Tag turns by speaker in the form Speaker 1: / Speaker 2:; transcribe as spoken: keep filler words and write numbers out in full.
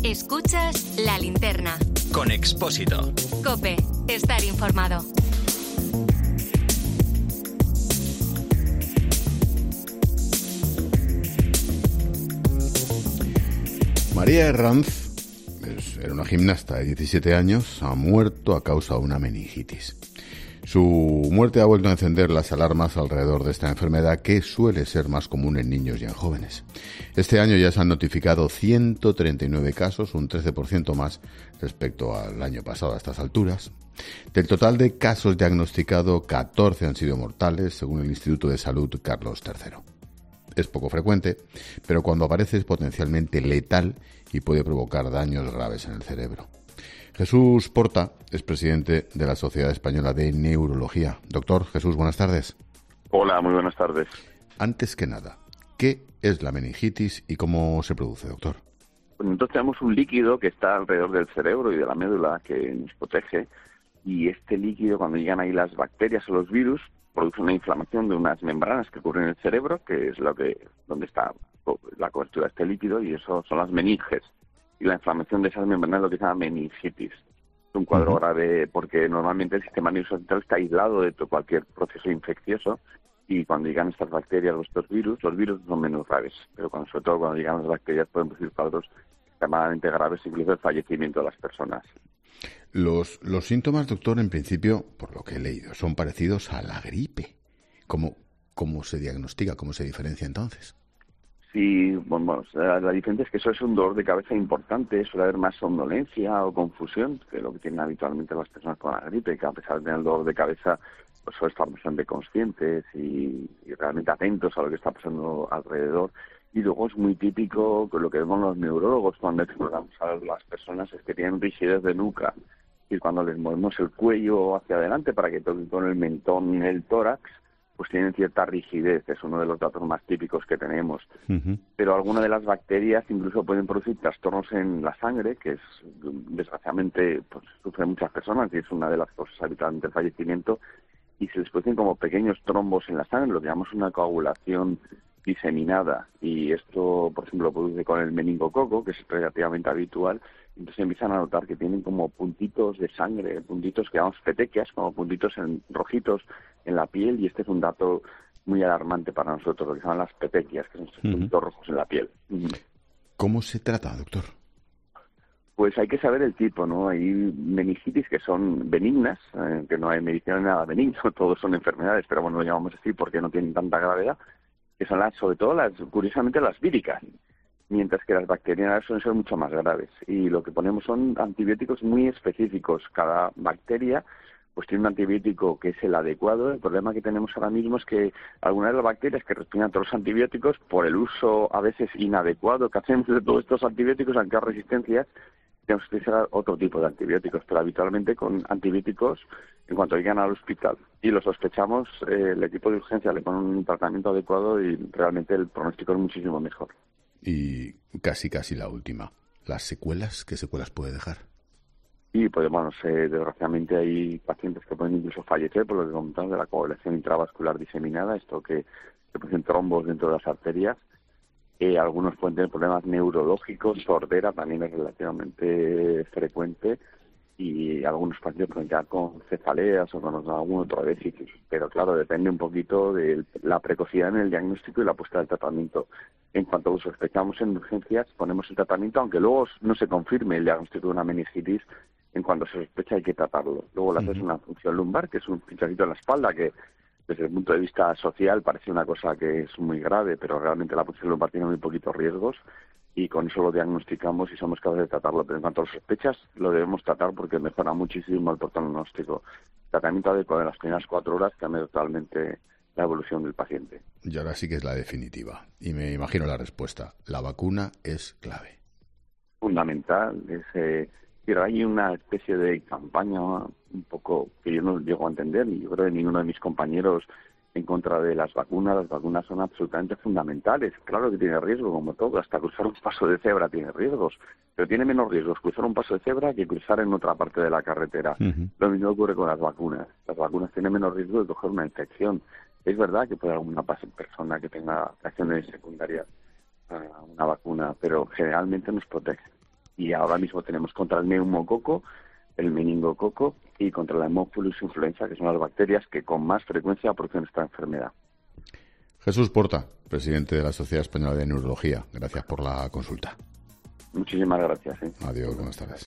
Speaker 1: Escuchas La Linterna.
Speaker 2: Con Expósito.
Speaker 1: COPE. Estar informado.
Speaker 3: María Herranz era una gimnasta de diecisiete años, ha muerto a causa de una meningitis. Su muerte ha vuelto a encender las alarmas alrededor de esta enfermedad, que suele ser más común en niños y en jóvenes. Este año ya se han notificado ciento treinta y nueve casos, un trece por ciento más respecto al año pasado a estas alturas. Del total de casos diagnosticados, catorce han sido mortales, según el Instituto de Salud Carlos tercero. Es poco frecuente, pero cuando aparece es potencialmente letal y puede provocar daños graves en el cerebro. Jesús Porta es presidente de la Sociedad Española de Neurología. Doctor Jesús, buenas tardes.
Speaker 4: Hola, muy buenas tardes.
Speaker 3: Antes que nada, ¿qué es la meningitis y cómo se produce, doctor?
Speaker 4: Pues entonces tenemos un líquido que está alrededor del cerebro y de la médula que nos protege, y este líquido, cuando llegan ahí las bacterias o los virus, produce una inflamación de unas membranas que cubren el cerebro, que es lo que donde está la cobertura de este líquido, y eso son las meninges. Y la inflamación de esas membranas es lo que se llama meningitis. Es un cuadro uh-huh. grave porque normalmente el sistema nervioso central está aislado de todo, cualquier proceso infeccioso, y cuando llegan estas bacterias o estos virus, los virus son menos graves, pero cuando, sobre todo cuando llegan las bacterias pueden producir cuadros extremadamente graves, incluso el fallecimiento de las personas.
Speaker 3: Los, los síntomas, doctor, en principio, por lo que he leído, son parecidos a la gripe. ¿Cómo, cómo se diagnostica? ¿Cómo se diferencia entonces?
Speaker 4: Sí, bueno, la, la diferencia es que eso es un dolor de cabeza importante, suele haber más somnolencia o confusión, que es lo que tienen habitualmente las personas con la gripe, que a pesar de tener el dolor de cabeza, pues suelen estar bastante conscientes y, y realmente atentos a lo que está pasando alrededor. Y luego es muy típico, con lo que vemos los neurólogos cuando exploramos a las personas, es que tienen rigidez de nuca. Y cuando les movemos el cuello hacia adelante para que toquen con el mentón en el tórax, pues tienen cierta rigidez, es uno de los datos más típicos que tenemos. Uh-huh. Pero algunas de las bacterias incluso pueden producir trastornos en la sangre, que es, desgraciadamente, pues sufren muchas personas y es una de las causas habituales del fallecimiento, y se les producen como pequeños trombos en la sangre, lo que llamamos una coagulación diseminada, y esto, por ejemplo, lo produce con el meningococo, que es relativamente habitual. Entonces empiezan a notar que tienen como puntitos de sangre, puntitos que llamamos petequias, como puntitos en, rojitos en la piel, y este es un dato muy alarmante para nosotros, lo que se llaman las petequias, que son estos uh-huh. puntitos rojos en la piel. Uh-huh.
Speaker 3: ¿Cómo se trata, doctor?
Speaker 4: Pues hay que saber el tipo, ¿no? Hay meningitis que son benignas, eh, que no hay medicina ni nada benigno, todos son enfermedades, pero bueno, lo llamamos así porque no tienen tanta gravedad, que son las, sobre todo las, curiosamente, las víricas, mientras que las bacterianas suelen ser mucho más graves. Y lo que ponemos son antibióticos muy específicos. Cada bacteria pues tiene un antibiótico que es el adecuado. El problema que tenemos ahora mismo es que algunas de las bacterias que respiran todos los antibióticos, por el uso a veces inadecuado que hacemos de todos estos antibióticos, han creado resistencias, tenemos que utilizar otro tipo de antibióticos, pero habitualmente con antibióticos en cuanto llegan al hospital. Y lo sospechamos, eh, el equipo de urgencia le pone un tratamiento adecuado y realmente el pronóstico es muchísimo mejor.
Speaker 3: Y casi, casi la última. ¿Las secuelas? ¿Qué secuelas puede dejar?
Speaker 4: Y pues bueno, eh, desgraciadamente hay pacientes que pueden incluso fallecer por lo que comentamos de la coagulación intravascular diseminada, esto que se producen trombos dentro de las arterias. Eh, algunos pueden tener problemas neurológicos, sordera también es relativamente frecuente, y algunos pacientes pueden quedar con cefaleas o con algún otro déficit, pero claro, depende un poquito de la precocidad en el diagnóstico y la puesta del tratamiento. En cuanto lo sospechamos en urgencias, ponemos el tratamiento, aunque luego no se confirme el diagnóstico de una meningitis, en cuanto se sospecha hay que tratarlo. Luego le haces uh-huh. una punción lumbar, que es un pinchacito en la espalda, que desde el punto de vista social parece una cosa que es muy grave, pero realmente la punción lumbar tiene muy poquitos riesgos, y con eso lo diagnosticamos y somos capaces de tratarlo. Pero en cuanto a las sospechas, lo debemos tratar porque mejora muchísimo el pronóstico. Tratamiento adecuado en las primeras cuatro horas cambia totalmente la evolución del paciente.
Speaker 3: Y ahora sí que es la definitiva, y me imagino la respuesta. La vacuna es clave.
Speaker 4: Fundamental. Es, eh, pero hay una especie de campaña un poco que yo no llego a entender, y yo creo que ninguno de mis compañeros, en contra de las vacunas. Las vacunas son absolutamente fundamentales. Claro que tiene riesgo, como todo, hasta cruzar un paso de cebra tiene riesgos, pero tiene menos riesgos cruzar un paso de cebra que cruzar en otra parte de la carretera. Uh-huh. Lo mismo ocurre con las vacunas. Las vacunas tienen menos riesgo de coger una infección. Es verdad que puede haber una persona que tenga reacciones secundarias a una vacuna, pero generalmente nos protege. Y ahora mismo tenemos contra el neumococo, el meningococo y contra la Haemophilus influenza, que son las bacterias que con más frecuencia producen esta enfermedad.
Speaker 3: Jesús Porta, presidente de la Sociedad Española de Neurología. Gracias por la consulta.
Speaker 4: Muchísimas gracias. ¿eh?
Speaker 3: Adiós, buenas tardes.